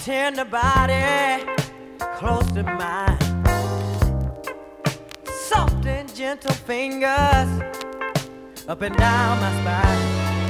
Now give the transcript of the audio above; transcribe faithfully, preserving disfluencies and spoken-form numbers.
tender body close to mine. Soft and gentle fingers up and down my spine.